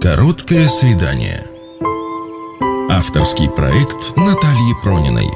Короткое свидание. Авторский проект Натальи Прониной.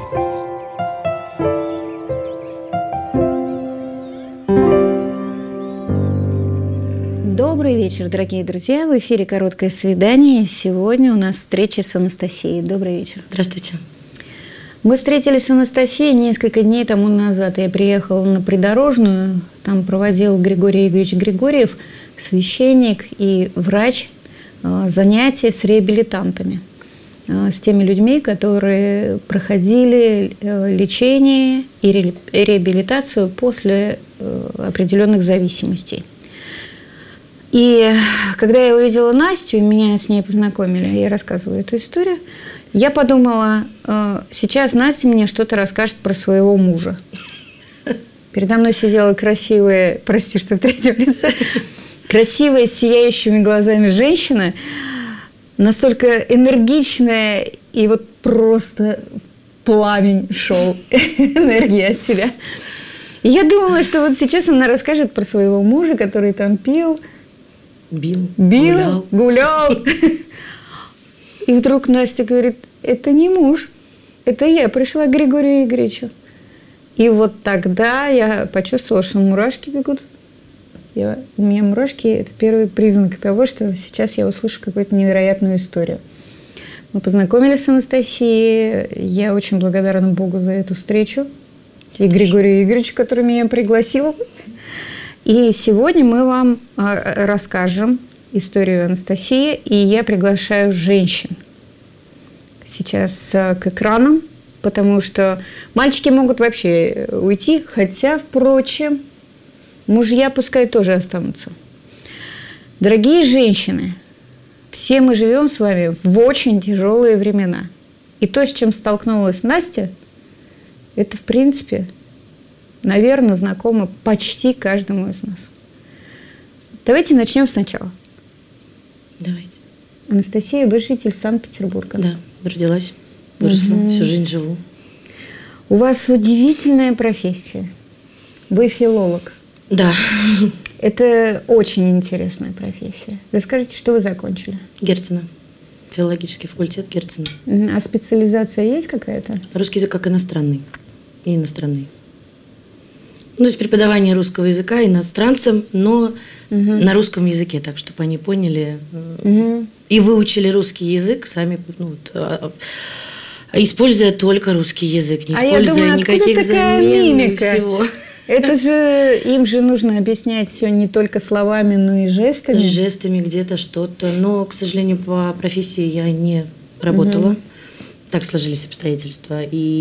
Добрый вечер, дорогие друзья. В эфире «Короткое свидание». Сегодня у нас встреча с Анастасией. Добрый вечер. Здравствуйте. Мы встретились с Анастасией несколько дней тому назад. Я приехала на Придорожную. Там проводил Григорий Игоревич Григорьев, священник и врач, занятия с реабилитантами, с теми людьми, которые проходили лечение и реабилитацию после определенных зависимостей. И когда я увидела Настю, меня с ней познакомили, я рассказываю эту историю, я подумала, сейчас Настя мне что-то расскажет про своего мужа. Передо мной сидела красивая, прости, что в третьем лице, красивая, с сияющими глазами женщина, настолько энергичная, и вот просто пламень шел, энергия от тебя. И я думала, что вот сейчас она расскажет про своего мужа, который там пил, гулял. И вдруг Настя говорит, это не муж, это я пришла к Григорию Игоревичу. И вот тогда я почувствовала, что мурашки бегут. У меня мурашки – это первый признак того, что сейчас я услышу какую-то невероятную историю. Мы познакомились с Анастасией. Я очень благодарна Богу за эту встречу. И Григорию Игоревичу, который меня пригласил. И сегодня мы вам расскажем историю Анастасии. И я приглашаю женщин сейчас к экранам, потому что мальчики могут вообще уйти, хотя, впрочем, мужья пускай тоже останутся. Дорогие женщины, все мы живем с вами в очень тяжелые времена. И то, с чем столкнулась Настя, это, в принципе, наверное, знакомо почти каждому из нас. Давайте начнем сначала. Давайте. Анастасия, вы житель Санкт-Петербурга. Да, родилась, выросла, всю жизнь живу. У вас удивительная профессия. Вы филолог. Да. Это очень интересная профессия. Расскажите, что вы закончили? Герцена. Филологический факультет Герцена. А специализация есть какая-то? Русский язык как иностранный. И иностранный. То есть преподавание русского языка иностранцам, но на русском языке, так, чтобы они поняли и выучили русский язык сами, используя только русский язык, не используя никаких замен и всего. Это же, им же нужно объяснять все не только словами, но и жестами. И жестами где-то что-то. Но, к сожалению, по профессии я не работала. Так сложились обстоятельства.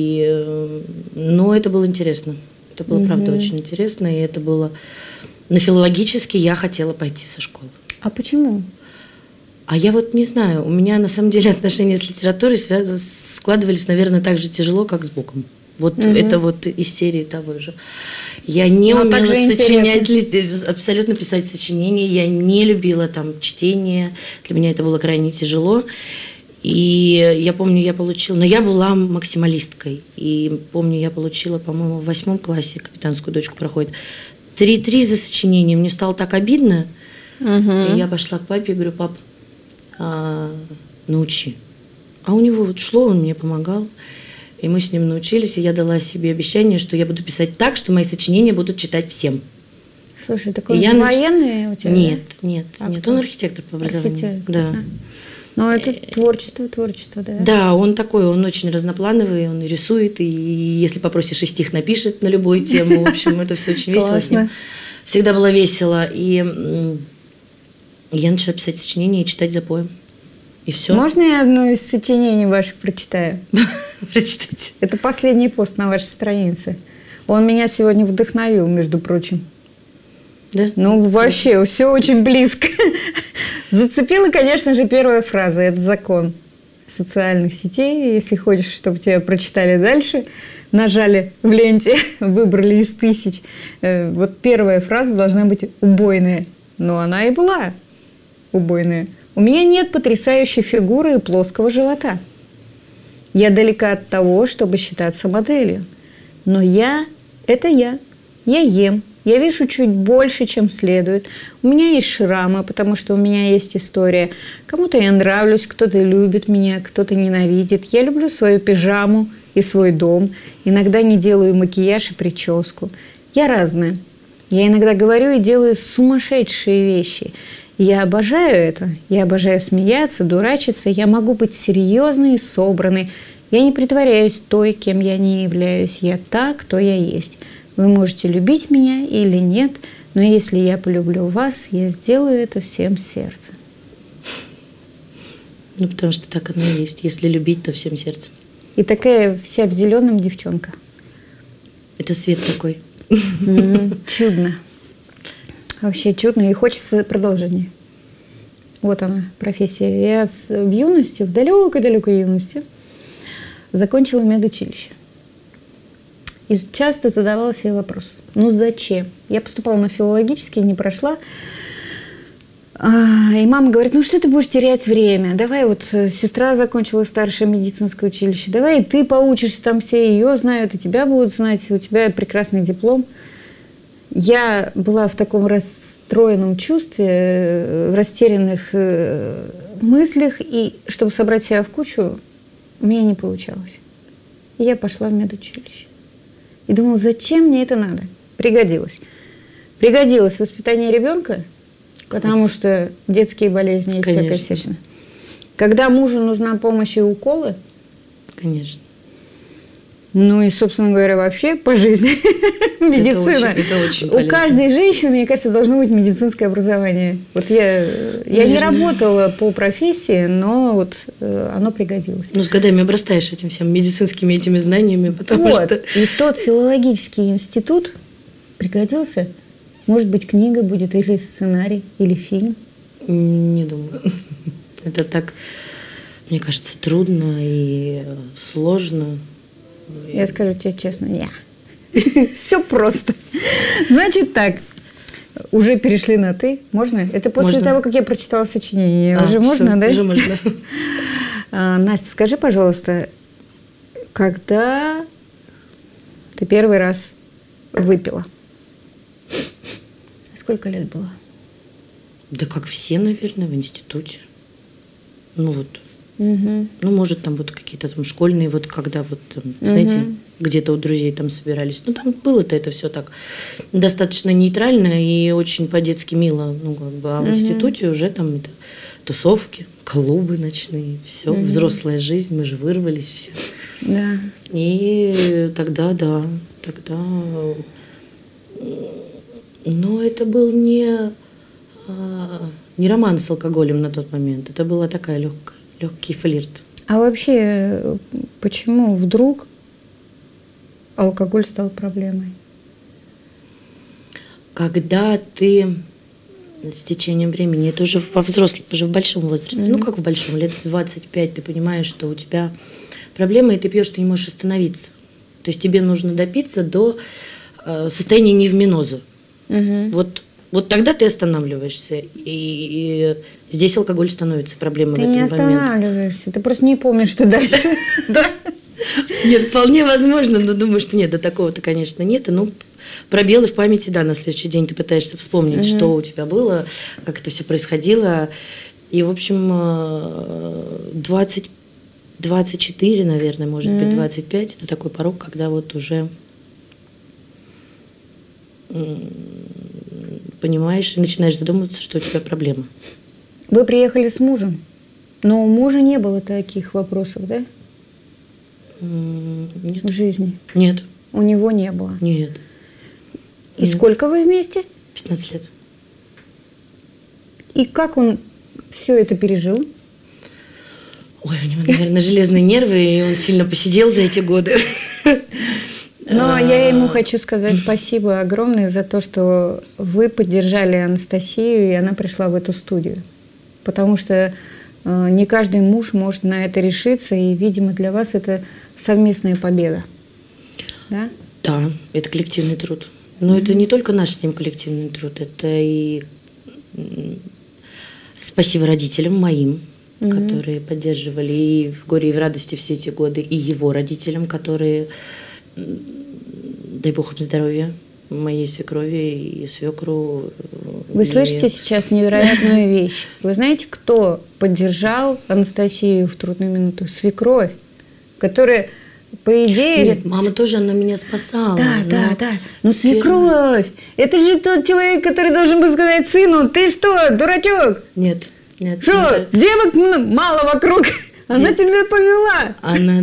Но это было интересно. Это было, правда, очень интересно. И это было... На филологический я хотела пойти со школы. А почему? А я вот не знаю. У меня, на самом деле, отношения с литературой складывались, наверное, так же тяжело, как с Богом. Вот это вот из серии того же. Я не умела сочинять, абсолютно писать сочинения. Я не любила там чтение. Для меня это было крайне тяжело. И я помню, я получила... Но я была максималисткой. И помню, я получила, по-моему, в 8 классе, капитанскую дочку проходит, 3 за сочинение. Мне стало так обидно. И я пошла к папе и говорю, пап, научи. А у него вот шло, он мне помогал. И мы с ним научились, и я дала себе обещание, что я буду писать так, что мои сочинения будут читать всем. Слушай, такой военный у тебя? Нет. Он архитектор по образованию. Да. Ну, это творчество, да? Да, он такой, он очень разноплановый, он рисует, и если попросишь, и стих напишет на любую тему. В общем, это все очень весело с ним. Всегда было весело. И я начала писать сочинения и читать запоем. И все. Можно я одно из сочинений ваших прочитаю? Прочитайте. Это последний пост на вашей странице. Он меня сегодня вдохновил, между прочим. Да? Ну, вообще, все очень близко. Зацепила, конечно же, первая фраза. Это закон социальных сетей. Если хочешь, чтобы тебя прочитали дальше, нажали в ленте, выбрали из 1000. Вот первая фраза должна быть убойная. Но она и была убойная. У меня нет потрясающей фигуры и плоского живота. Я далека от того, чтобы считаться моделью. Но я – это я. Я ем, Я вижу чуть больше, чем следует. У меня есть шрамы, потому что у меня есть история. Кому-то я нравлюсь, кто-то любит меня, кто-то ненавидит. Я люблю свою пижаму и свой дом. Иногда не делаю макияж и прическу. Я разная. Я иногда говорю и делаю сумасшедшие вещи. Я обожаю это. Я обожаю смеяться, дурачиться. Я могу быть серьезной и собранной. Я не притворяюсь той, кем я не являюсь. Я та, кто я есть. Вы можете любить меня или нет, но если я полюблю вас, я сделаю это всем сердцем. Ну, потому что так оно и есть. Если любить, то всем сердцем. И такая вся в зеленом девчонка. Это свет такой. Чудно. Вообще чудно. И хочется продолжения. Вот она, профессия. Я в юности, в далекой-далекой юности закончила медучилище. И часто задавала себе вопрос, ну зачем? Я поступала на филологический, не прошла. И мама говорит, ну что ты будешь терять время? Давай, вот сестра закончила старшее медицинское училище, давай и ты поучишься, там все ее знают, и тебя будут знать, у тебя прекрасный диплом. Я была в таком расстроенном чувстве, в растерянных мыслях, и чтобы собрать себя в кучу, у меня не получалось. И я пошла в медучилище. И думала, зачем мне это надо? Пригодилось. Пригодилось воспитание ребенка, потому что детские болезни и всякая всячина. Когда мужу нужна помощь и уколы. Конечно. Ну и, собственно говоря, вообще по жизни медицина. Это очень полезно. У каждой женщины, мне кажется, должно быть медицинское образование. Вот я не работала по профессии, но вот оно пригодилось. Ну, с годами обрастаешь этим всем медицинскими этими знаниями, потому вот. что... И тот филологический институт пригодился. Может быть, книга будет, или сценарий, или фильм. Не думаю. Это так, мне кажется, трудно и сложно. Я скажу тебе честно, нет. Все просто. Значит так, уже перешли на «ты». Можно? Это после того, как я прочитала сочинение. Уже можно, да? Уже можно. Настя, скажи, пожалуйста, когда ты первый раз выпила? Сколько лет было? Да как все, наверное, в институте. Ну вот. Угу. Ну, может, там вот какие-то там школьные, вот когда вот, там, знаете, где-то у друзей там собирались. Ну, там было-то это все так достаточно нейтрально и очень по-детски мило. Ну, как бы, а в институте уже там это, тусовки, клубы ночные, все, взрослая жизнь, мы же вырвались все. Да. И тогда, да, тогда... Но это был не роман с алкоголем на тот момент. Это была такая легкий флирт. А вообще, почему вдруг алкоголь стал проблемой? Когда ты с течением времени, это уже во взрослом, уже в большом возрасте, ну как в большом, лет 25, ты понимаешь, что у тебя проблемы, и ты пьешь, ты не можешь остановиться. То есть тебе нужно допиться до состояния невменоза. Вот тогда ты останавливаешься, и здесь алкоголь становится проблемой в этот момент. Ты не останавливаешься, ты просто не помнишь, что дальше. Нет, вполне возможно, но думаю, что нет, до такого-то, конечно, нет. Ну, пробелы в памяти, да, на следующий день ты пытаешься вспомнить, что у тебя было, как это все происходило. И, в общем, 24, наверное, может быть, 25, это такой порог, когда вот уже понимаешь и начинаешь задумываться, что у тебя проблема. Вы приехали с мужем, но у мужа не было таких вопросов, да? Нет. В жизни? Нет. У него не было? Нет. И сколько вы вместе? 15 лет. И как он все это пережил? Ой, у него, наверное, железные нервы, и он сильно посидел за эти годы. Но я ему хочу сказать спасибо огромное за то, что вы поддержали Анастасию, и она пришла в эту студию. Потому что не каждый муж может на это решиться, и, видимо, для вас это совместная победа. Да? Да, это коллективный труд. Но это не только наш с ним коллективный труд, это и спасибо родителям моим, которые поддерживали и в горе, и в радости все эти годы, и его родителям, которые, дай бог им здоровья, моей свекрови и свекру. Вы слышите сейчас невероятную вещь? Вы знаете, кто поддержал Анастасию в трудную минуту? Свекровь, которая, по идее... Нет, мама тоже, она меня спасала. Да. Но свекровь, это же тот человек, который должен был сказать сыну: ты что, дурачок? Нет. Что, девок мало вокруг? Она тебя повела.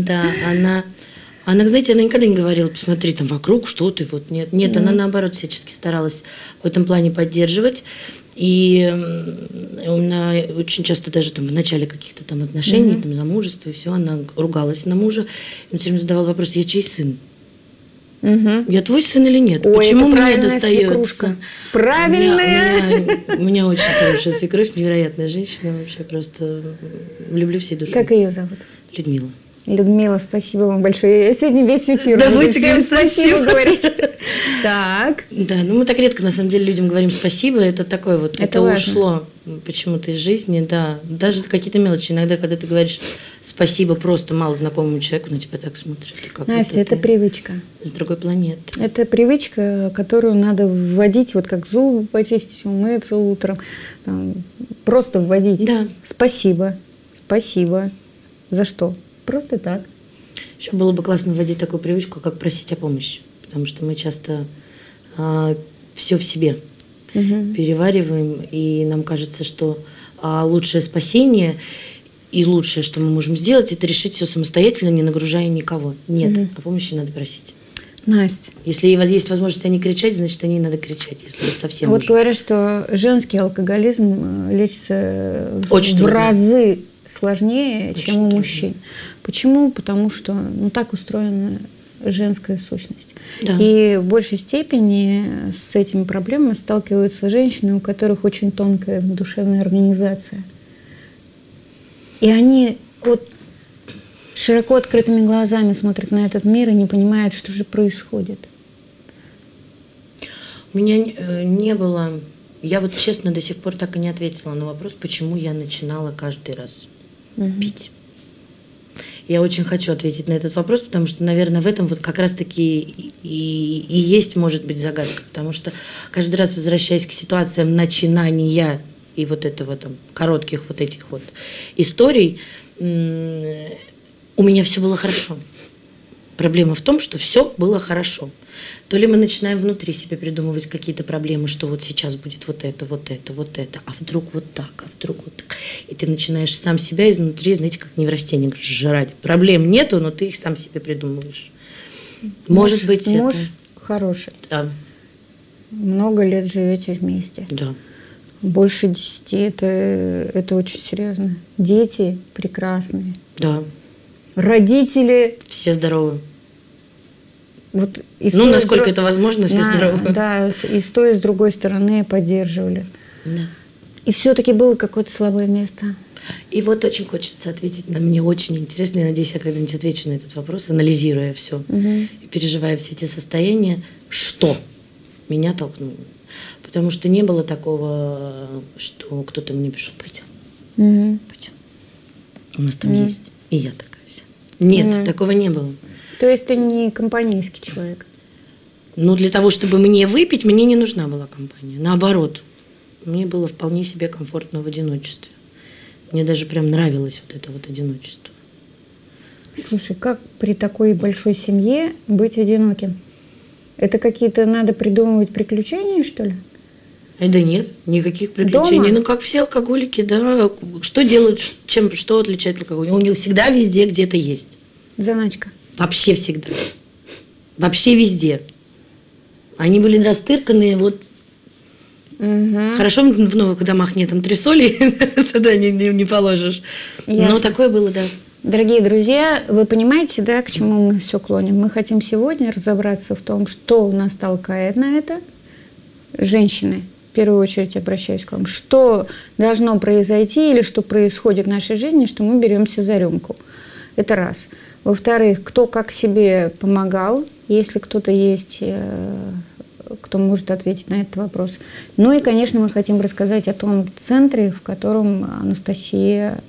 Она, знаете, она никогда не говорила: посмотри, там вокруг что ты, вот нет. Нет, она наоборот всячески старалась в этом плане поддерживать. И у меня очень часто даже там в начале каких-то там отношений, там замужества и все, она ругалась на мужа. Он все время задавал вопрос: я чей сын? Я твой сын или нет? Ой, почему мне достается? Правильная. У меня очень хорошая свекровь, невероятная женщина, вообще просто люблю всей душой. Как ее зовут? Людмила. Людмила, спасибо вам большое. Я сегодня весь эфир буду всем спасибо говорить. Так. Да, мы так редко на самом деле людям говорим спасибо. Это такое вот, это ушло почему-то из жизни, да. Даже за какие-то мелочи. Иногда, когда ты говоришь спасибо просто малознакомому человеку, на тебя так смотрят. Настя, это привычка. С другой планеты. Это привычка, которую надо вводить, вот как зубы почистить, умыться утром. Просто вводить. Да. Спасибо. За что? Просто так. Еще было бы классно вводить такую привычку, как просить о помощи. Потому что мы часто все в себе перевариваем, и нам кажется, что лучшее спасение и лучшее, что мы можем сделать, это решить все самостоятельно, не нагружая никого. Нет, о помощи надо просить. Настя. Если есть возможность о ней кричать, значит, о ней надо кричать, если вот совсем Вот уже. говорят, что женский алкоголизм лечится очень в разы сложнее, очень чем у мужчин. Почему? Потому что так устроена женская сущность. Да. И в большей степени с этими проблемами сталкиваются женщины, у которых очень тонкая душевная организация. И они вот широко открытыми глазами смотрят на этот мир и не понимают, что же происходит. У меня не было... Я вот честно до сих пор так и не ответила на вопрос, почему я начинала каждый раз пить. Я очень хочу ответить на этот вопрос, потому что, наверное, в этом вот как раз-таки и есть, может быть, загадка. Потому что каждый раз, возвращаясь к ситуациям начинания и вот этого там коротких вот этих вот историй, у меня все было хорошо. Проблема в том, что все было хорошо. То ли мы начинаем внутри себе придумывать какие-то проблемы, что вот сейчас будет вот это, а вдруг вот так, а вдруг вот так. И ты начинаешь сам себя изнутри, знаете, как неврастенник, жрать. Проблем нету, но ты их сам себе придумываешь. Может быть, муж это... хороший. Да. Много лет живете вместе. Да. Больше 10, это очень серьезно. Дети прекрасные. Да. Родители... Все здоровы. Вот насколько это возможно, все здоровы. Да, и с той, и с другой стороны поддерживали. Да. И все-таки было какое-то слабое место. И вот очень хочется ответить, мне очень интересно, я надеюсь, я когда-нибудь отвечу на этот вопрос, анализируя все и переживая все эти состояния, что меня толкнуло. Потому что не было такого, что кто-то мне пришел: пойдем. У нас там есть, и я такая вся. Нет, такого не было. То есть ты не компанейский человек? Для того, чтобы мне выпить, мне не нужна была компания. Наоборот, мне было вполне себе комфортно в одиночестве. Мне даже прям нравилось вот это вот одиночество. Слушай, как при такой большой семье быть одиноким? Это какие-то надо придумывать приключения, что ли? Да нет, никаких приключений. Дома? Как все алкоголики, да. Что делают, что отличает алкоголь? У него всегда везде где-то есть. Заначка. Вообще всегда. Вообще везде. Они были растырканные, вот. Хорошо в новых домах нет антресолей, туда не положишь. Но такое было, да. Дорогие друзья, вы понимаете, да, к чему мы все клоним? Мы хотим сегодня разобраться в том, что нас толкает на это. Женщины, в первую очередь обращаюсь к вам. Что должно произойти или что происходит в нашей жизни, что мы беремся за рюмку. Это раз. Во-вторых, кто как себе помогал, если кто-то есть, кто может ответить на этот вопрос. Ну и, конечно, мы хотим рассказать о том центре, в котором Анастасия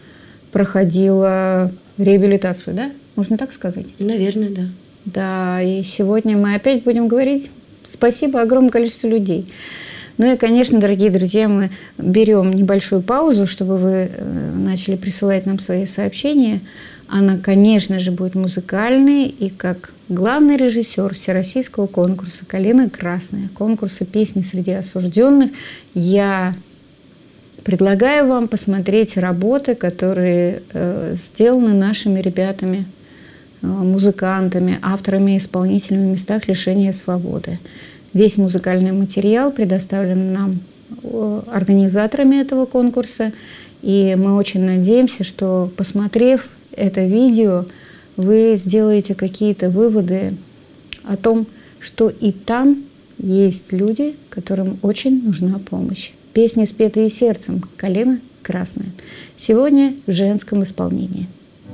проходила реабилитацию, да? Можно так сказать? Наверное, да. Да, и сегодня мы опять будем говорить спасибо огромному количеству людей. Ну и, конечно, дорогие друзья, мы берем небольшую паузу, чтобы вы начали присылать нам свои сообщения. Она, конечно же, будет музыкальной, и как главный режиссер всероссийского конкурса «Калина красная», конкурса «Песни среди осужденных», я предлагаю вам посмотреть работы, которые сделаны нашими ребятами, музыкантами, авторами и исполнителями в местах лишения свободы. Весь музыкальный материал предоставлен нам организаторами этого конкурса, и мы очень надеемся, что, посмотрев это видео, вы сделаете какие-то выводы о том, что и там есть люди, которым очень нужна помощь. Песни, спетые сердцем, «Калина красная». Сегодня в женском исполнении.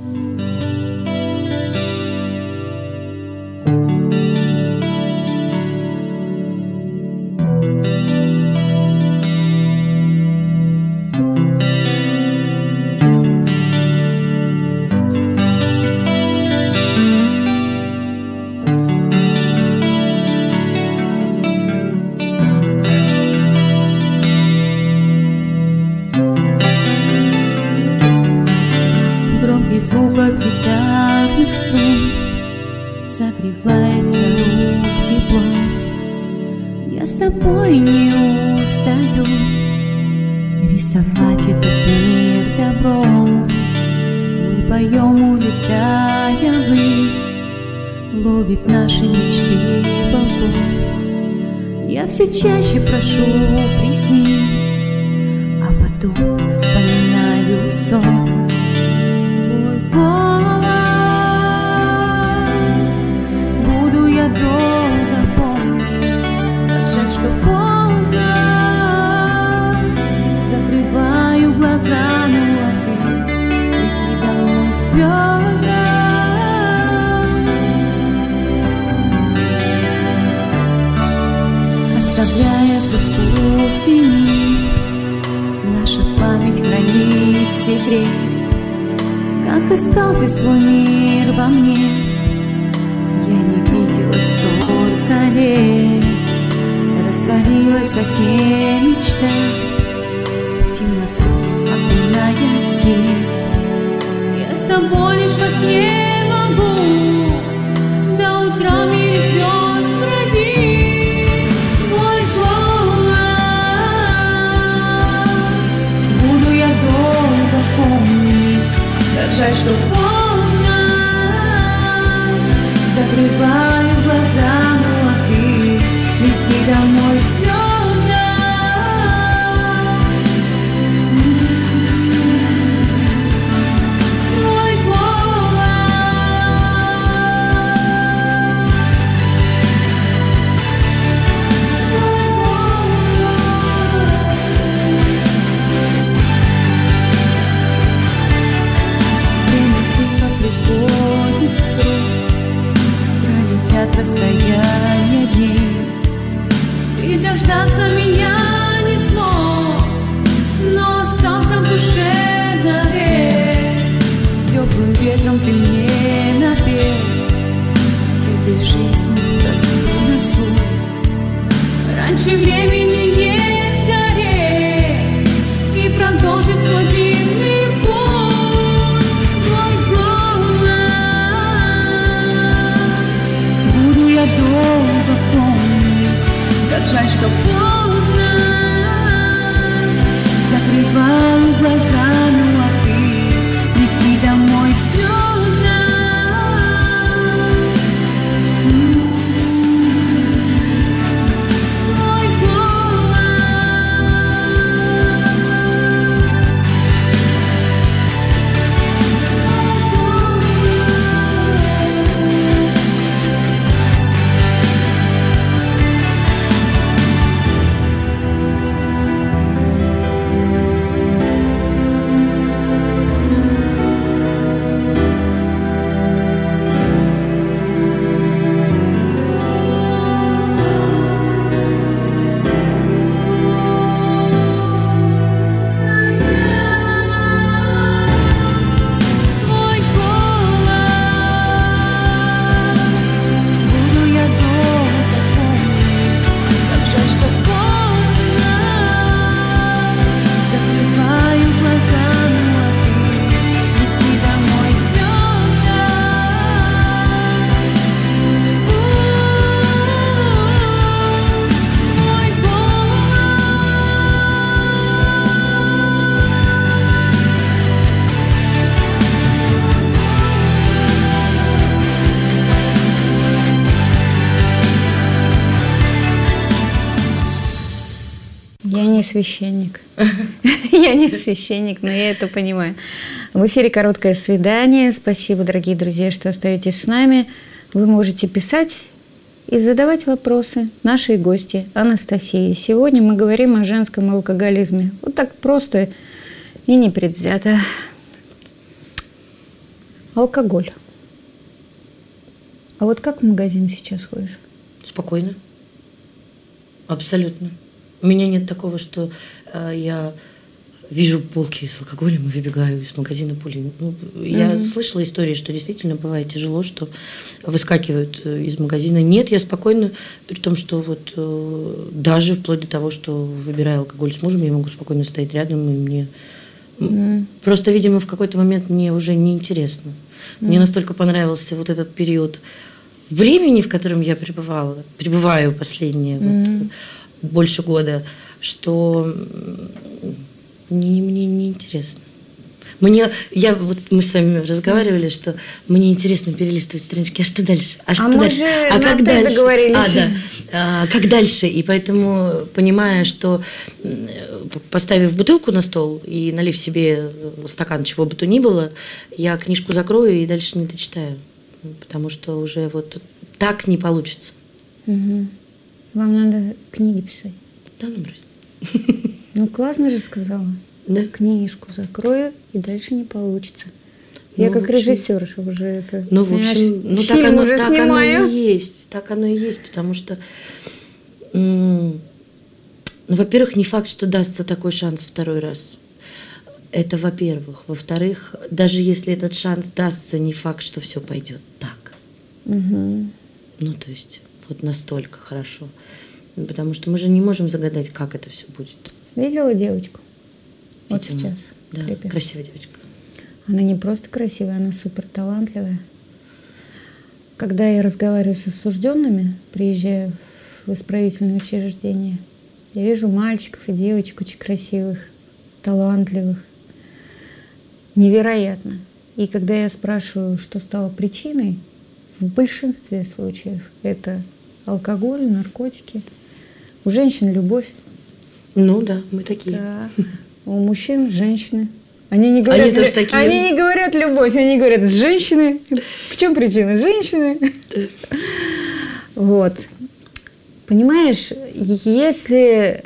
Звук от гитарных струн согревается рук теплом. Я с тобой не устаю рисовать этот мир добром. Мы поем, улетая ввысь, ловит наши мечты волком. Я все чаще прошу, приснись, а потом вспоминаю сон. Буду я долго помнить, как жаль, что поздно. Закрываю глаза, ну а ты иди домой к звездам. Оставляя тоску в тени, наша память хранит секрет. Как искал ты свой мир во мне, я не видела столько лет. Растворилась во сне мечта, в темноту окуная есть. Я с тобой лишь во сне могу до утра в мире звезд бродить. Твой голос буду я долго помнить. Как жаль, что поздно. Закрываю глаза, ну а ты лети домой к звездам. Твой голос священник. Я не священник, но я это понимаю. В эфире «Короткое свидание». Спасибо, дорогие друзья, что остаетесь с нами. Вы можете писать и задавать вопросы нашей гости Анастасии. Сегодня мы говорим о женском алкоголизме. Вот так просто и непредвзято. Алкоголь. А вот как в магазин сейчас ходишь? Спокойно. Абсолютно. У меня нет такого, что я вижу полки с алкоголем и выбегаю из магазина пулей. Ну, я слышала истории, что действительно бывает тяжело, что выскакивают из магазина. Нет, я спокойно, при том, что вот даже вплоть до того, что выбираю алкоголь с мужем, я могу спокойно стоять рядом, и мне просто, видимо, в какой-то момент мне уже неинтересно. Мне настолько понравился вот этот период времени, в котором я пребываю последние вот, больше года, что мне неинтересно. Мы с вами разговаривали, что мне интересно перелистывать странички. А что дальше? А что дальше? А как дальше? Договорились. Как дальше? И поэтому, понимая, что поставив бутылку на стол и налив себе стакан чего бы то ни было, я книжку закрою и дальше не дочитаю. Потому что уже вот так не получится. Угу. Вам надо книги писать. Да, ну брось. Ну, классно же сказала. Да. Книжку закрою, и дальше не получится. Я как режиссер уже это. Ну, в общем, фильм уже снимаю. Оно и есть. Так оно и есть, потому что, во-первых, не факт, что дастся такой шанс второй раз. Это во-первых. Во-вторых, даже если этот шанс дастся, не факт, что все пойдет так. Угу. Ну, то есть, вот настолько хорошо. Потому что мы же не можем загадать, как это все будет. Видела девочку? Вот Видела. сейчас. Да, клипе. красивая девочка. Она не просто красивая, она супер талантливая. Когда я разговариваю с осужденными, приезжаю в исправительное учреждение, я вижу мальчиков и девочек очень красивых, талантливых. Невероятно. И когда я спрашиваю, что стало причиной, в большинстве случаев это алкоголь, наркотики. У женщин любовь. Ну да, мы такие. Да. У мужчин женщины. Они не говорят, они тоже такие. Они не говорят любовь, они говорят женщины. В чем причина? Женщины. Вот. Понимаешь, если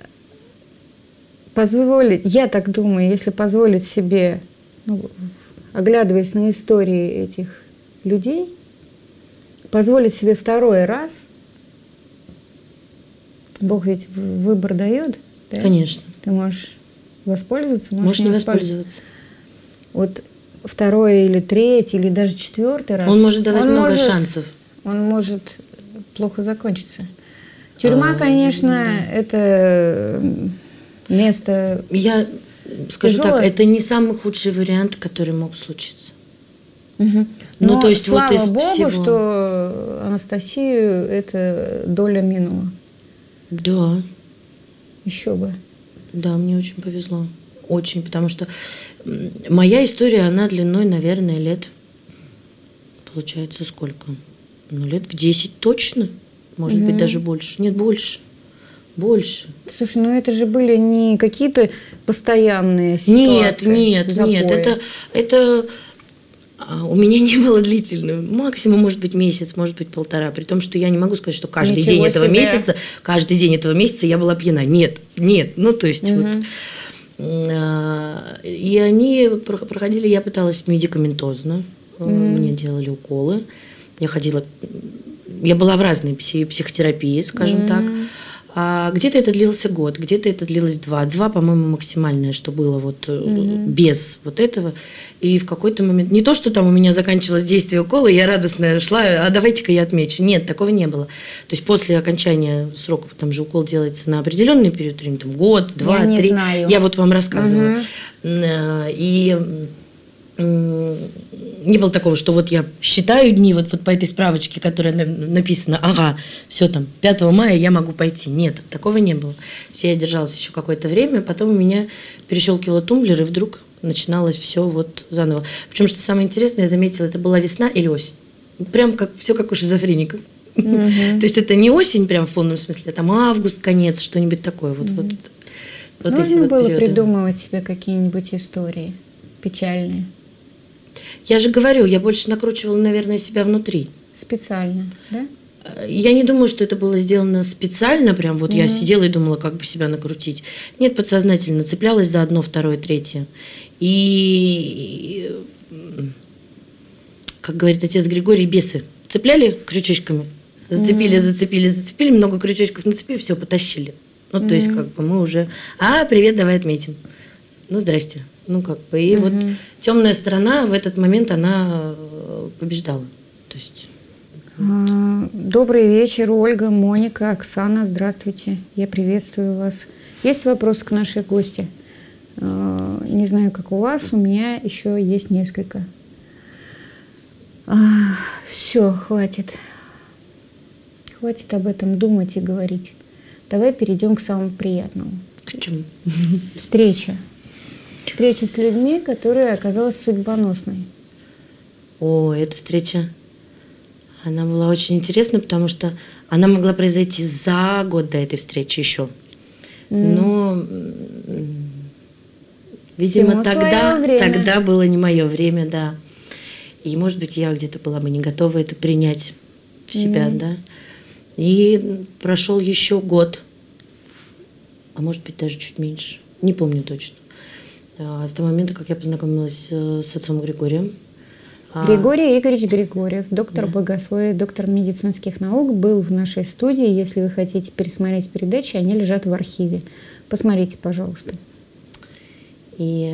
позволить, я так думаю, если позволить себе, оглядываясь на истории этих людей, позволить себе второй раз, Бог ведь выбор дает. Да? Конечно. Ты можешь воспользоваться, можешь не воспользоваться. Вот второй или третий, или даже четвертый раз. Он может давать много шансов. Он может плохо закончиться. Тюрьма, конечно, это место. Я скажу тяжелое. так, это не самый худший вариант, который мог случиться. Угу. Ну, но то есть слава вот из Богу, всего... что Анастасию эта доля минула. Да. Еще бы. Да, мне очень повезло. Очень, потому что моя история, она длиной, наверное, лет, получается, сколько? Ну, лет в 10 точно. Может быть, даже больше. Нет, больше. Больше. Слушай, ну это же были не какие-то постоянные ситуации. Нет. Это у меня не было длительного. Максимум, может быть, месяц, может быть, полтора. При том, что я не могу сказать, что каждый день этого месяца я была пьяна. Нет. Ну, то есть вот. И они проходили, я пыталась медикаментозно. Мне делали уколы. Я была в разной психотерапии, скажем так. А где-то это длился год, где-то это длилось 2. 2, по-моему, максимальное, что было вот без вот этого. И в какой-то момент, не то, что там у меня заканчивалось действие укола, я радостная шла, а давайте-ка я отмечу. Нет, такого не было. То есть после окончания срока, там же укол делается на определенный период времени, там год, 2, 3. Я не знаю. Я вот вам рассказывала. И не было такого, что вот я считаю дни вот по этой справочке, которая написана, ага, все там, 5 мая я могу пойти. Нет, такого не было. Я держалась еще какое-то время, потом у меня перещелкивало тумблер, и вдруг начиналось все вот заново. Причем, что самое интересное, я заметила, это была весна или осень. Прям все как у шизофреников. То есть это не осень прям в полном смысле, а там август, конец, что-нибудь такое. Вот. Вот эти Нужно вот было периоды. придумывать себе какие-нибудь истории печальные? Я же говорю, я больше накручивала, наверное, себя внутри. Специально, да? Я не думаю, что это было сделано специально, прям вот я сидела и думала, как бы себя накрутить. Нет, подсознательно цеплялась за одно, второе, третье. И, как говорит отец Григорий, бесы цепляли крючочками, зацепили, много крючочков нацепили, все, потащили. Ну, то есть, как бы мы уже, привет, давай отметим. Ну, здрасте. Ну, как бы, и вот темная сторона в этот момент, она побеждала. То есть... Добрый вечер, Ольга, Моника, Оксана, здравствуйте, я приветствую вас. Есть вопросы к нашей гости? Не знаю, как у вас, у меня еще есть несколько. Все, хватит. Хватит об этом думать и говорить. Давай перейдем к самому приятному. К чему? Встреча. Встреча с людьми, которая оказалась судьбоносной. О, эта встреча, она была очень интересна, потому что она могла произойти за год до этой встречи еще. Но, видимо, тогда было не мое время, да. И, может быть, я где-то была бы не готова это принять в себя, да. И прошел еще год, а может быть, даже чуть меньше, не помню точно. С того момента, как я познакомилась с отцом Григорием. Григорий Игоревич Григорьев, доктор богословия, доктор медицинских наук, был в нашей студии. Если вы хотите пересмотреть передачи, они лежат в архиве. Посмотрите, пожалуйста. И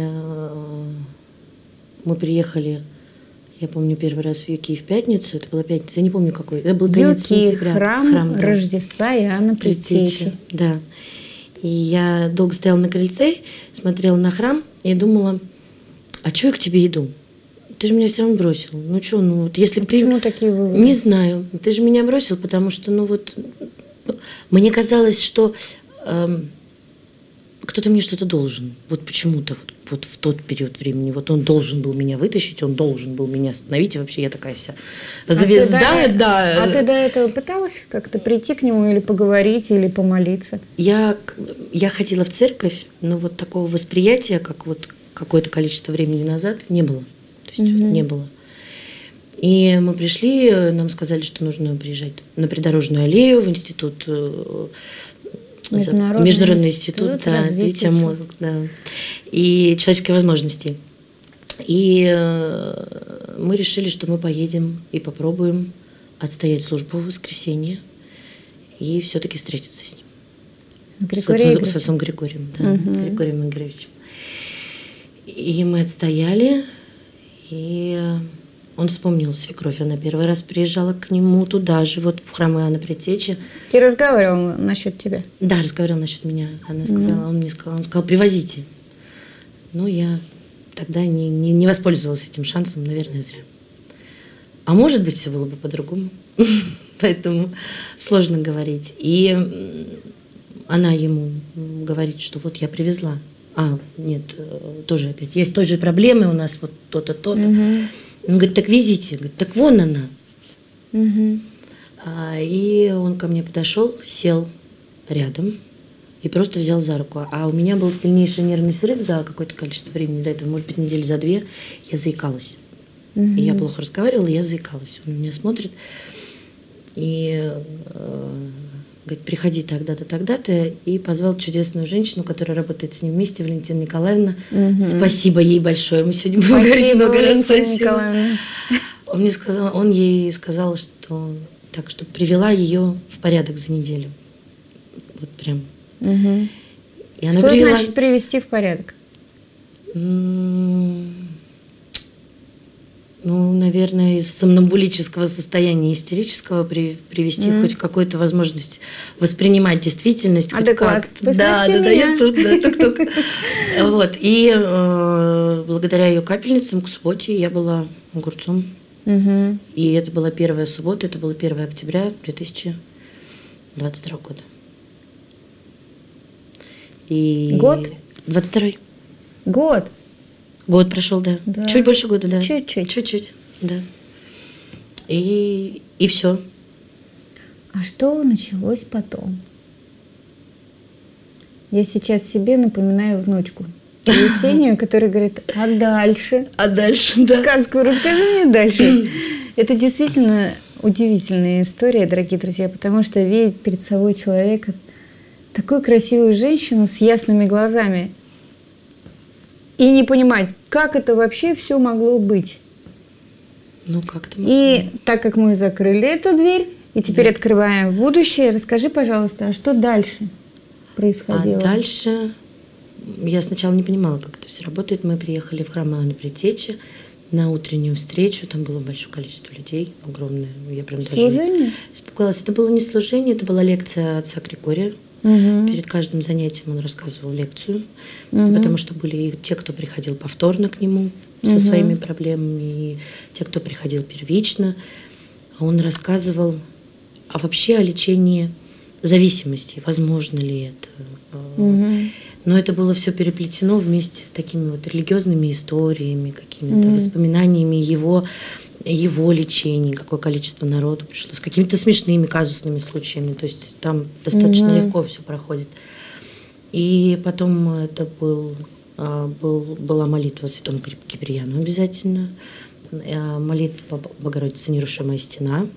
мы приехали, я помню, первый раз в Юки в пятницу. Это была пятница, я не помню какой. Это был конец сентября. Храм Рождества Иоанна Предтечи. Да. И я долго стояла на крыльце, смотрела на храм и думала, а что я к тебе иду? Ты же меня все равно бросил. Ну что, ну вот если бы ты... Почему такие выводы? Не знаю. Ты же меня бросил, потому что, ну вот... Мне казалось, что кто-то мне что-то должен. Вот почему-то вот в тот период времени. Вот он должен был меня вытащить, он должен был меня остановить. И вообще я такая вся звезда. Да. А ты до этого пыталась как-то прийти к нему или поговорить, или помолиться? Я ходила в церковь, но вот такого восприятия, как вот какое-то количество времени назад, не было. То есть не было. И мы пришли, нам сказали, что нужно приезжать на Придорожную аллею в институт, Международный институт развития мозга, да, и человеческие возможности. И мы решили, что мы поедем и попробуем отстоять службу в воскресенье и все-таки встретиться с ним. С отцом Григорием, да, Григорием Игоревичем. И мы отстояли. И он вспомнил свекровь. Она первый раз приезжала к нему туда же, вот в храм Иоанна Предтечи. И разговаривал насчет тебя? Да, разговаривал насчет меня. Она сказала, он сказал, привозите. Но я тогда не воспользовалась этим шансом, наверное, зря. А может быть, все было бы по-другому. Поэтому сложно говорить. И она ему говорит, что вот я привезла. Нет, тоже опять. Есть той же проблемы у нас, вот то-то, то-то. Он говорит, так везите. Говорит, так вон она. И он ко мне подошел, сел рядом и просто взял за руку. А у меня был сильнейший нервный срыв за какое-то количество времени до этого, может быть, недели за 2. Я заикалась. И я плохо разговаривала, и я заикалась. Он меня смотрит и говорит, приходи тогда-то, тогда-то, и позвал чудесную женщину, которая работает с ним вместе, Валентина Николаевна. Спасибо ей большое. Мы сегодня будем говорить много раз. Спасибо. Он ей сказал, что так, чтобы привела ее в порядок за неделю. Вот прям. И она что значит привести в порядок? Ну, наверное, из сомнамбулического состояния истерического привести хоть в какую-то возможность воспринимать действительность. Адекват. Да, я тут, да, тук-тук. Вот. И благодаря ее капельницам к субботе я была огурцом. И это была первая суббота, это было 1 октября 2022 года. И год? 22-й. Год? Год прошел, да. Чуть больше года, да. Чуть-чуть, да. И все. А что началось потом? Я сейчас себе напоминаю внучку Есению, которая говорит: а дальше? А дальше, да. Сказку расскажи мне дальше. Это действительно удивительная история, дорогие друзья, потому что видеть перед собой человека, такую красивую женщину с ясными глазами, и не понимать, как это вообще все могло быть. Ну, как-то. И так как мы закрыли эту дверь, и теперь открываем будущее, расскажи, пожалуйста, а что дальше происходило? А дальше я сначала не понимала, как это все работает. Мы приехали в храм Иоанна Предтечи на утреннюю встречу. Там было большое количество людей, огромное. Я прям Служение? даже испугалась. Это было не служение, это была лекция отца Григория. Перед каждым занятием он рассказывал лекцию, потому что были и те, кто приходил повторно к нему со своими проблемами, и те, кто приходил первично. Он рассказывал вообще о лечении зависимости, возможно ли это. Но это было все переплетено вместе с такими вот религиозными историями, какими-то воспоминаниями его лечения, какое количество народу пришло, с какими-то смешными казусными случаями. То есть там достаточно легко все проходит. И потом это была молитва святому Киприану обязательно, молитва Богородицы Нерушимая Стена.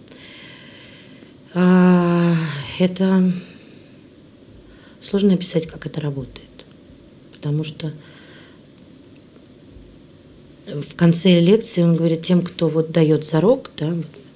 Это сложно описать, как это работает, потому что в конце лекции он говорит тем, кто вот дает зарок, да,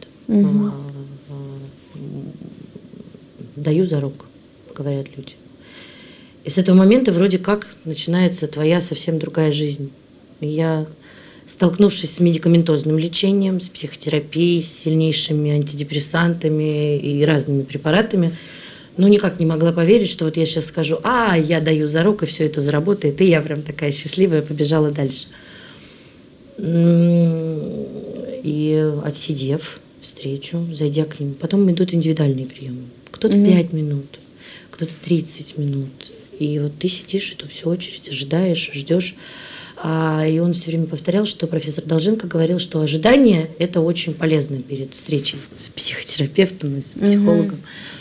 даю зарок, говорят люди. И с этого момента вроде как начинается твоя совсем другая жизнь. Я, столкнувшись с медикаментозным лечением, с психотерапией, с сильнейшими антидепрессантами и разными препаратами, никак не могла поверить, что вот я сейчас скажу: я даю зарок, и все это заработает. И я прям такая счастливая побежала дальше. И отсидев встречу, зайдя к ним, потом идут индивидуальные приемы. Кто-то 5 минут, кто-то 30 минут. И вот ты сидишь эту всю очередь, ожидаешь, ждешь. И он все время повторял, что профессор Долженко говорил, что ожидание – это очень полезно перед встречей с психотерапевтом и с психологом.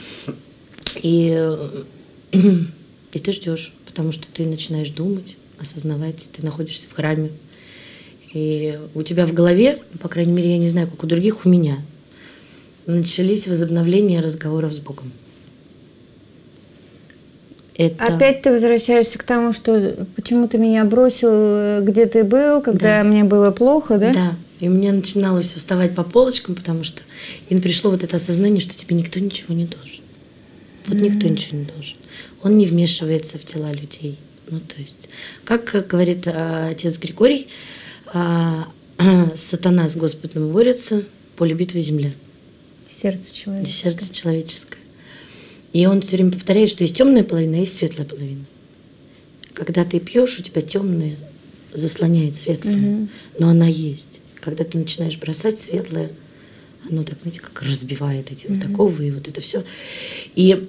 И ты ждешь, потому что ты начинаешь думать, осознавать, ты находишься в храме. И у тебя в голове, по крайней мере, я не знаю, как у других, у меня, начались возобновления разговоров с Богом. Опять ты возвращаешься к тому, что почему ты меня бросил, где ты был, когда мне было плохо, да? Да, и у меня начинало все вставать по полочкам, потому что и пришло вот это осознание, что тебе никто ничего не должен. Вот никто ничего не должен. Он не вмешивается в дела людей. То есть, как говорит отец Григорий, сатана с Господом борется, поле битвы земля. Сердце человеческое. Сердце человеческое. И он все время повторяет, что есть темная половина, а есть светлая половина. Когда ты пьешь, у тебя темная заслоняет светлую, но она есть. Когда ты начинаешь бросать светлое, оно так, знаете, как разбивает эти вот оковы, и вот это все. И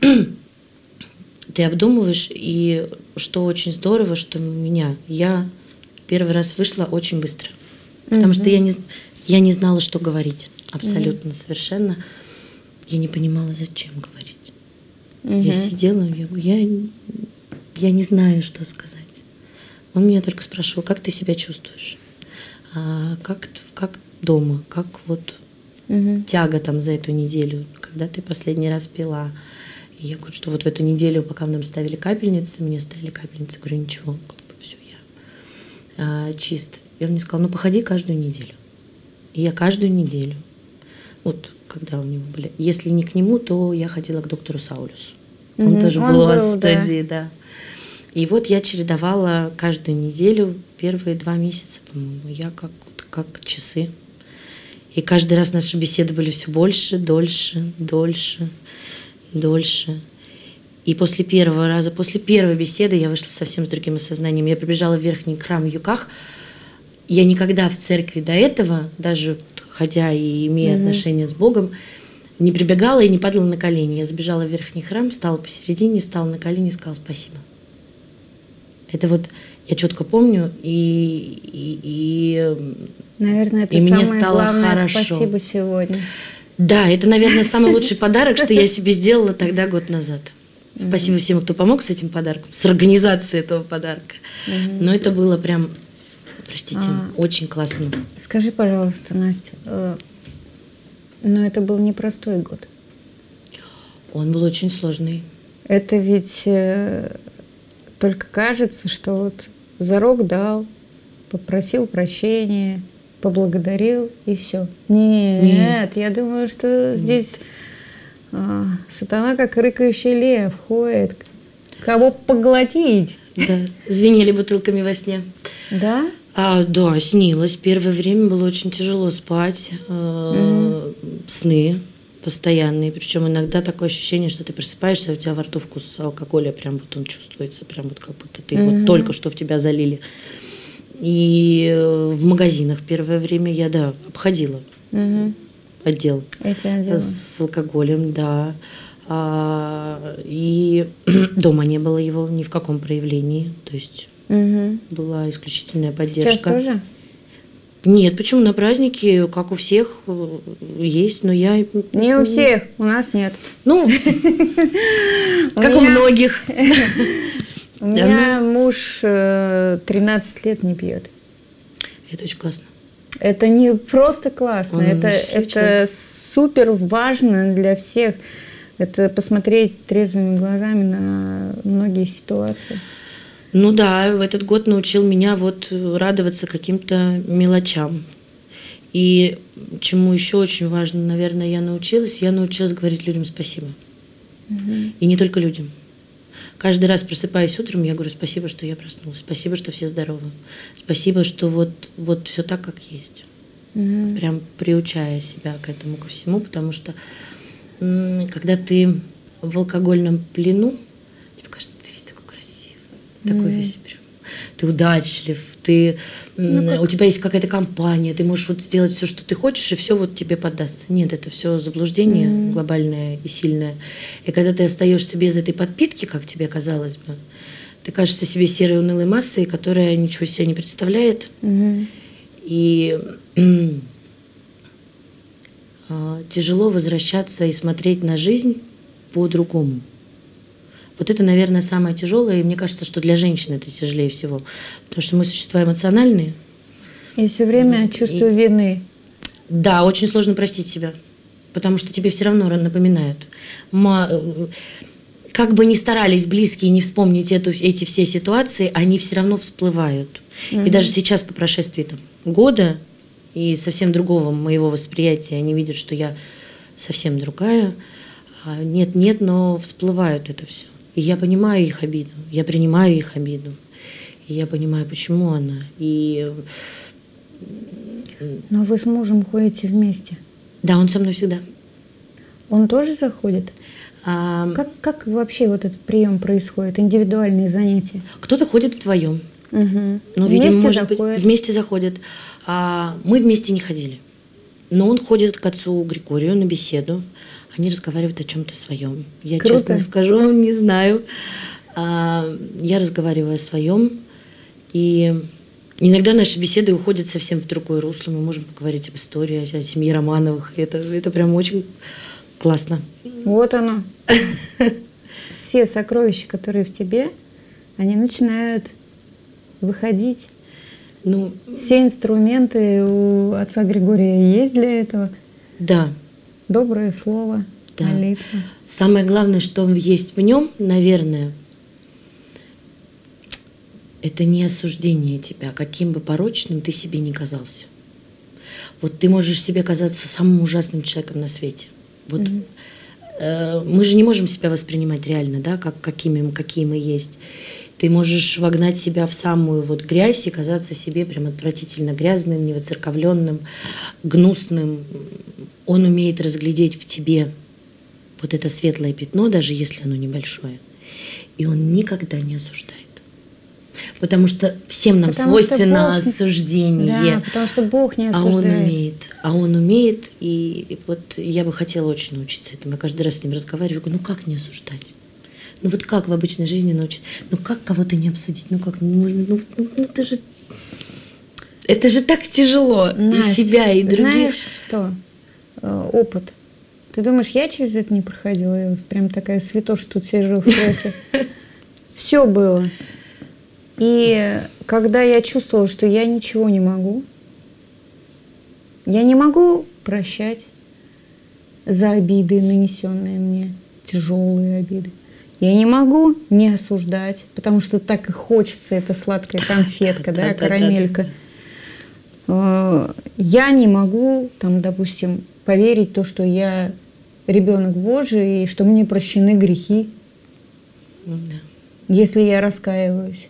ты обдумываешь, и что очень здорово, что я первый раз вышла очень быстро. Потому что я не знала, что говорить. Абсолютно, совершенно. Я не понимала, зачем говорить. Я сидела, я не знаю, что сказать. Он меня только спрашивал: как ты себя чувствуешь? Как дома? Как вот тяга там за эту неделю? Когда ты последний раз пила? И я говорю, что вот в эту неделю, пока нам ставили капельницы, мне ставили капельницы, говорю, ничего, все, я чист. И он мне сказал: походи каждую неделю. И я каждую неделю, вот когда у него были, если не к нему, то я ходила к доктору Саулюсу. Он тоже был у вас в студии, да. И вот я чередовала каждую неделю, первые 2 месяца, по-моему, я как часы. И каждый раз наши беседы были все больше, дольше. И после первой беседы я вышла совсем с другим осознанием. Я прибежала в верхний храм в Юках. Я никогда в церкви до этого, даже ходя и имея отношения с Богом, не прибегала и не падала на колени. Я забежала в верхний храм, встала посередине, встала на колени и сказала спасибо. Это вот я четко помню, и наверное, это и самое мне стало главное хорошо. Спасибо сегодня. Да, это, наверное, самый лучший подарок, что я себе сделала тогда, год назад. Спасибо всем, кто помог с этим подарком, с организацией этого подарка. Но это было прям, простите, очень классно. Скажи, пожалуйста, Настя, но это был непростой год. Он был очень сложный. Это ведь только кажется, что вот зарок дал, попросил прощения, поблагодарил и все. Нет, я думаю, что здесь сатана, как рыкающий лев, ходит. Кого поглотить? Да, звенели бутылками во сне. Да? Да, снилось. Первое время было очень тяжело спать. Сны постоянные. Причем иногда такое ощущение, что ты просыпаешься, а у тебя во рту вкус алкоголя, прям вот он чувствуется, прям вот как будто ты вот только что в тебя залили. И в магазинах первое время я, да, обходила отдел с алкоголем, да. И дома не было его ни в каком проявлении. То есть была исключительная поддержка. Сейчас тоже? Нет, почему? На праздники, как у всех, есть, но я... Не у всех, у нас нет. Ну, как у многих. У меня муж 13 лет не пьет. Это очень классно. Это не просто классно, это супер важно для всех. Это посмотреть трезвыми глазами на многие ситуации. Ну да, этот год научил меня вот радоваться каким-то мелочам. И чему еще очень важно, наверное, я научилась говорить людям спасибо. И не только людям. Каждый раз, просыпаясь утром, я говорю спасибо, что я проснулась, спасибо, что все здоровы, спасибо, что вот все так, как есть. Прям приучая себя к этому, ко всему, потому что когда ты в алкогольном плену, тебе кажется, ты весь такой красивый, такой весь прям, ты удачлив, у тебя есть какая-то компания, ты можешь вот сделать все, что ты хочешь, и все вот тебе поддастся. Нет, это все заблуждение глобальное и сильное. И когда ты остаешься без этой подпитки, как тебе казалось бы, ты кажешься себе серой унылой массой, которая ничего из себя не представляет. И тяжело возвращаться и смотреть на жизнь по-другому. Вот это, наверное, самое тяжелое, и мне кажется, что для женщин это тяжелее всего, потому что мы существа эмоциональные. И все время чувство вины. Да, очень сложно простить себя, потому что тебе все равно напоминают. Как бы ни старались близкие не вспомнить эти все ситуации, они все равно всплывают. И даже сейчас, по прошествии года и совсем другого моего восприятия, они видят, что я совсем другая. Нет, но всплывают это все. И я понимаю их обиду, я принимаю их обиду. И я понимаю, почему она. Но вы с мужем ходите вместе? Да, он со мной всегда. Он тоже заходит? Как вообще вот этот прием происходит? Индивидуальные занятия? Кто-то ходит вдвоем. Ну, видимо, может быть, вместе заходят. Мы вместе не ходили. Но он ходит к отцу Григорию на беседу. Они разговаривают о чем-то своем. Я Круто. Честно скажу, не знаю. Я разговариваю о своем. И иногда наши беседы уходят совсем в другое русло. Мы можем поговорить об истории, о семье Романовых. Это прям очень классно. Вот оно. Все сокровища, которые в тебе, они начинают выходить. Все инструменты у отца Григория есть для этого. Да. Доброе слово, да. Молитва. Самое главное, что есть в нем, наверное, это не осуждение тебя, каким бы порочным ты себе ни казался. Вот ты можешь себе казаться самым ужасным человеком на свете. Вот мы же не можем себя воспринимать реально, да, какие мы есть. Ты можешь вогнать себя в самую вот грязь и казаться себе прям отвратительно грязным, невоцерковленным, гнусным. Он умеет разглядеть в тебе вот это светлое пятно, даже если оно небольшое. И он никогда не осуждает. Потому что всем нам свойственно осуждение. Да, потому что Бог не осуждает. А он умеет. И вот я бы хотела очень научиться этому. Я каждый раз с ним разговариваю, говорю, как не осуждать? Вот как в обычной жизни научиться? Как кого-то не обсудить? Это же так тяжело. Настя, и себя, и других. Знаешь что? Опыт. Ты думаешь, я через это не проходила? Я вот прям такая святоша тут сижу в кресле. Все было. И когда я чувствовала, что я ничего не могу, я не могу прощать за обиды, нанесенные мне, тяжелые обиды. Я не могу не осуждать, потому что так и хочется, эта сладкая конфетка, да, карамелька. Я не могу, там, допустим, поверить в то, что я ребенок Божий и что мне прощены грехи, если я раскаиваюсь.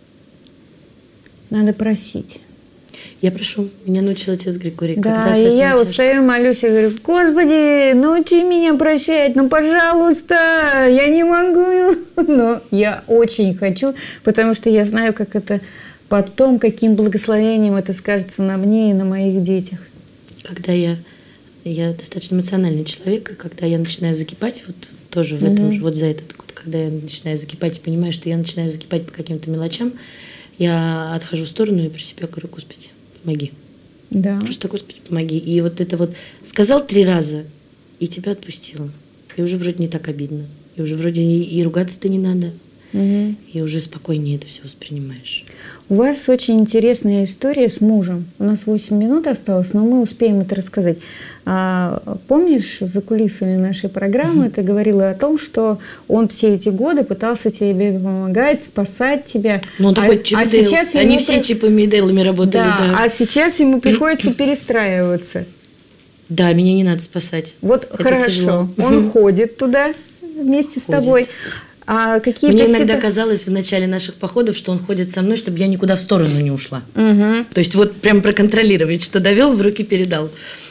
Надо просить. Я прошу, меня научил отец Григорий. Да, и я вот стою, молюсь и говорю: Господи, научи меня прощать, ну, пожалуйста, я не могу, но я очень хочу, потому что я знаю, как это потом, каким благословением это скажется на мне и на моих детях. Когда я достаточно эмоциональный человек, и когда я начинаю закипать, вот тоже в этом же, вот за этот год, когда я начинаю закипать и понимаю, что я начинаю закипать по каким-то мелочам, я отхожу в сторону и про себя говорю: Господи, помоги. Да. Просто: Господи, помоги. И вот это вот сказал 3 раза, и тебя отпустило. И уже вроде не так обидно. И уже вроде и ругаться-то не надо. И уже спокойнее это все воспринимаешь. У вас очень интересная история с мужем. У нас 8 минут осталось, но мы успеем это рассказать. Помнишь, за кулисами нашей программы ты говорила о том, что он все эти годы пытался тебе помогать, спасать тебя. Ну, он такой Чип-Дейл. Они все Чипами и Дейлами работали. Да. А сейчас ему приходится перестраиваться. Да, меня не надо спасать. Вот это хорошо. Тяжело. Он ходит туда вместе с тобой. Мне иногда казалось в начале наших походов, что он ходит со мной, чтобы я никуда в сторону не ушла. То есть вот прям проконтролировать, что довел, в руки передал.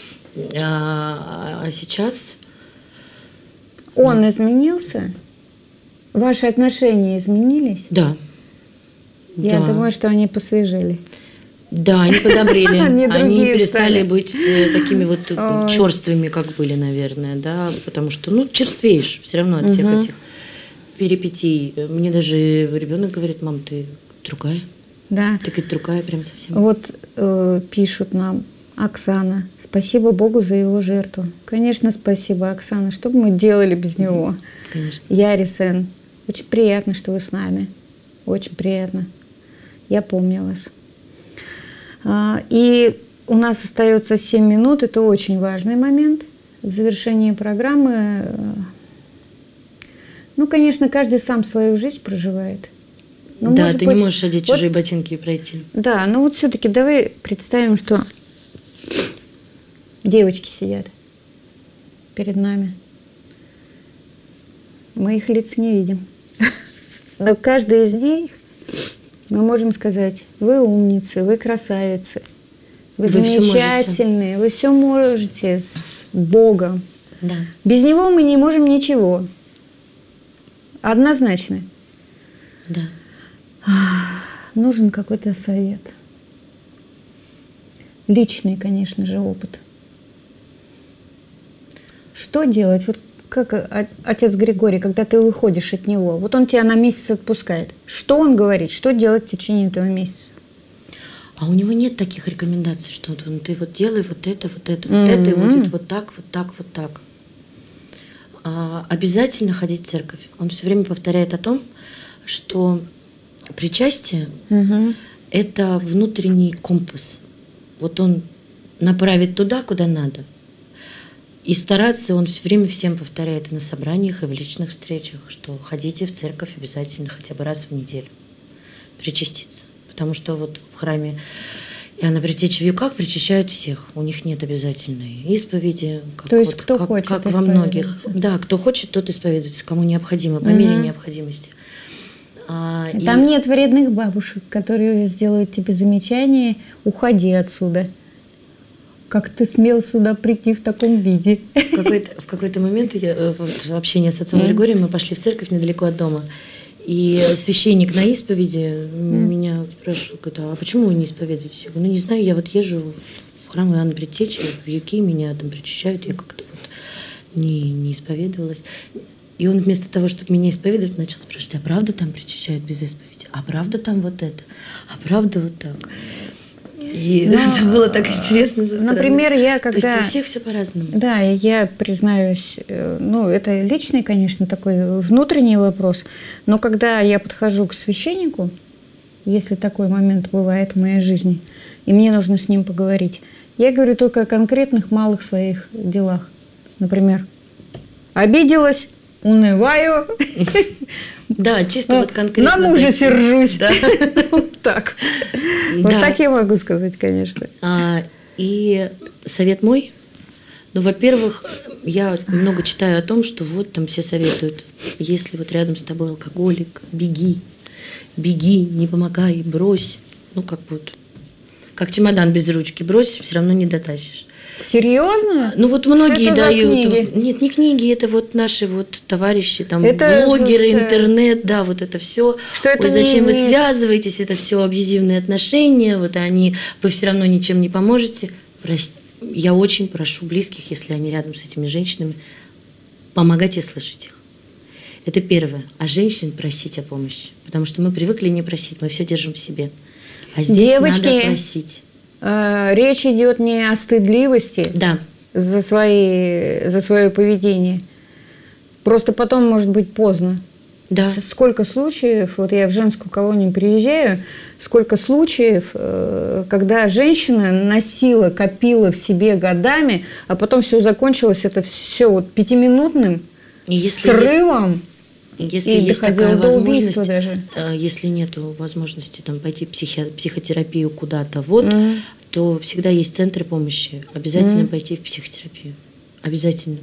А сейчас... Он изменился? Ваши отношения изменились? Да. Я думаю, что они посвежели. Да, они подобрели. Они перестали быть такими вот черствыми, как были, наверное, да, потому что, ну, черствеешь все равно от всех этих перипетий. Мне даже ребенок говорит: мам, ты другая. Да. Ты говорит, другая прям совсем. Вот пишут нам: Оксана, спасибо Богу за его жертву. Конечно, спасибо, Оксана. Что бы мы делали без него? Конечно. Ярисен, очень приятно, что вы с нами. Очень приятно. Я помню вас. И у нас остается 7 минут. Это очень важный момент в завершении программы. Ну, конечно, каждый сам свою жизнь проживает. Но, да, ты не можешь одеть чужие ботинки и пройти. Да, но вот все-таки давай представим, что девочки сидят перед нами. Мы их лиц не видим. Но каждой из них мы можем сказать: вы умницы, вы красавицы, вы замечательные, вы все можете с Богом. Да. Без Него мы не можем ничего. Однозначно. Да. Нужен какой-то совет. Личный, конечно же, опыт. Что делать? Вот как отец Григорий, когда ты выходишь от него, вот он тебя на месяц отпускает. Что он говорит? Что делать в течение этого месяца? А у него нет таких рекомендаций, что ты вот делай вот это, и будет вот так, вот так, вот так. Обязательно ходить в церковь. Он все время повторяет о том, что причастие – это внутренний компас. Вот он направит туда, куда надо. И стараться он все время всем повторяет и на собраниях, и в личных встречах, что ходите в церковь обязательно хотя бы раз в неделю. Причаститься. Потому что вот в храме Иоанна Предтечи в Юках причащают всех. У них нет обязательной исповеди. То есть кто хочет, как во многих. Да, кто хочет, тот исповедуется, кому необходимо, по мере необходимости. Там нет вредных бабушек, которые сделают тебе замечание: уходи отсюда. Как ты смел сюда прийти в таком виде? В какой-то момент в общении с отцом Григорием мы пошли в церковь недалеко от дома. И священник на исповеди меня спрашивал: а почему вы не исповедуетесь? Я говорю: ну не знаю, я вот езжу в храм Иоанна Предтечи, в Юки, меня там причащают, я как-то вот не исповедовалась. И он вместо того, чтобы меня исповедовать, начал спрашивать: а правда там причащают без исповеди? А правда там вот это? А правда вот так? И это было так интересно со стороны. Например, я когда... То есть у всех все по-разному. Да, я признаюсь, это личный, конечно, такой внутренний вопрос, но когда я подхожу к священнику, если такой момент бывает в моей жизни, и мне нужно с ним поговорить, я говорю только о конкретных малых своих делах. Например, обиделась, унываю. Да, чисто вот конкретно. На мужа сержусь. Да. Вот так. Вот так я могу сказать, конечно. И совет мой, во-первых, я много читаю о том, что вот там все советуют, если вот рядом с тобой алкоголик, беги, не помогай, брось. Как чемодан без ручки брось, все равно не дотащишь. Серьезно? Многие что дают. Книги? Нет, не книги, это вот наши товарищи, там блогеры, интернет, да, вот это все. Зачем вы связываетесь? Это все абьюзивные отношения, вы все равно ничем не поможете. Я очень прошу близких, если они рядом с этими женщинами, помогать и слышать их. Это первое. А женщин просить о помощи. Потому что мы привыкли не просить, мы все держим в себе. А здесь девочки, надо просить. Речь идет не о стыдливости за свое поведение. Просто потом может быть поздно. Да. Сколько случаев, я в женскую колонию приезжаю, сколько случаев, когда женщина копила в себе годами, а потом все закончилось, это все пятиминутным срывом. Если и есть такая возможность, даже. Если нет возможности пойти в психотерапию куда-то, то всегда есть центры помощи. Обязательно пойти в психотерапию. Обязательно.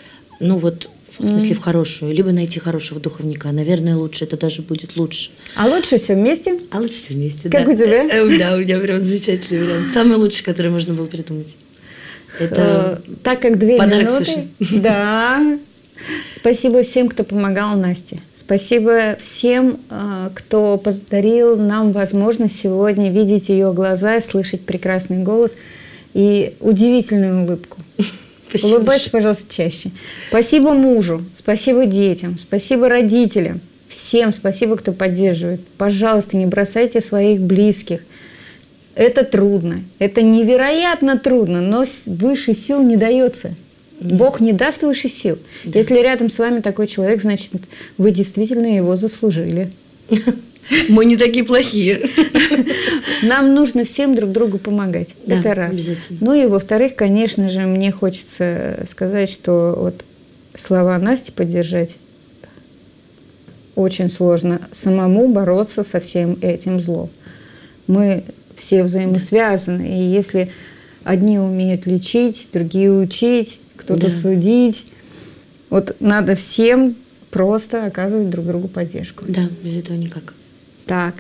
В смысле, в хорошую. Либо найти хорошего духовника. Наверное, лучше. Это даже будет лучше. А лучше все вместе? А лучше все вместе, как у тебя? Да, у меня прям замечательный вариант. Самый лучший, который можно было придумать. Это так как 2 подарок минуты. свыше. Да. Спасибо всем, кто помогал Насте. Спасибо всем, кто подарил нам возможность сегодня видеть ее глаза, слышать прекрасный голос и удивительную улыбку. Спасибо. Улыбайся, пожалуйста, чаще. Спасибо мужу, спасибо детям, спасибо родителям. Всем спасибо, кто поддерживает. Пожалуйста, не бросайте своих близких. Это трудно, это невероятно трудно, но выше сил не дается. Бог не даст выше сил. Да. Если рядом с вами такой человек, значит, вы действительно его заслужили. Мы не такие плохие. Нам нужно всем друг другу помогать. Да, это раз. Обязательно. И во-вторых, конечно же, мне хочется сказать, что слова Насти поддержать очень сложно самому бороться со всем этим злом. Мы все взаимосвязаны, и если одни умеют лечить, другие учить, кто-то судить. Надо всем просто оказывать друг другу поддержку. Да, без этого никак. Так.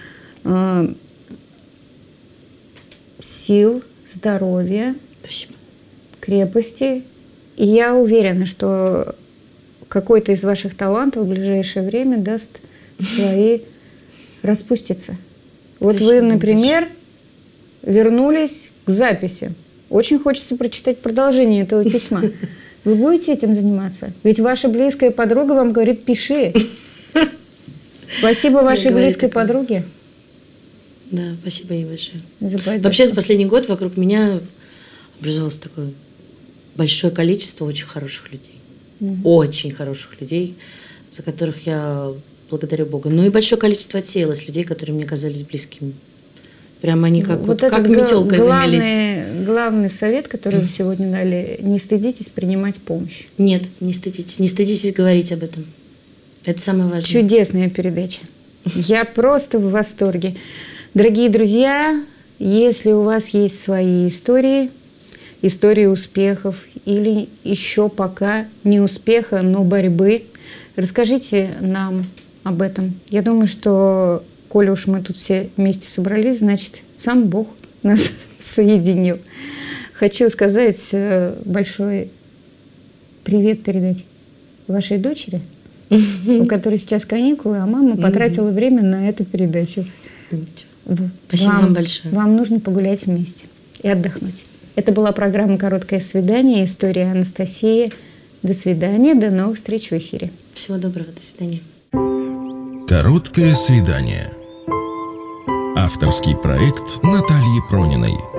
Сил, здоровья, спасибо, крепости. И я уверена, что какой-то из ваших талантов в ближайшее время даст свои распуститься. Спасибо, вы, например, вернулись к записи. Очень хочется прочитать продолжение этого письма. Вы будете этим заниматься? Ведь ваша близкая подруга вам говорит, пиши. Спасибо вашей близкой подруге. Да, спасибо ей большое. Вообще, за последний год вокруг меня образовалось такое большое количество очень хороших людей. Очень хороших людей, за которых я благодарю Бога. И большое количество отсеялось людей, которые мне казались близкими. Прямо они как метелкой вымелись. Главный совет, который вы сегодня дали, не стыдитесь принимать помощь. Нет, не стыдитесь. Не стыдитесь говорить об этом. Это самое важное. Чудесная передача. Я просто в восторге. Дорогие друзья, если у вас есть свои истории успехов или еще пока не успеха, но борьбы, расскажите нам об этом. Я думаю, что коли уж мы тут все вместе собрались, значит, сам Бог нас соединил. Хочу сказать большой привет передать вашей дочери, у которой сейчас каникулы, а мама потратила время на эту передачу. Спасибо вам большое. Вам нужно погулять вместе и отдохнуть. Это была программа «Короткое свидание». История Анастасии. До свидания, до новых встреч в эфире. Всего доброго, до свидания. Короткое свидание. Авторский проект Натальи Прониной.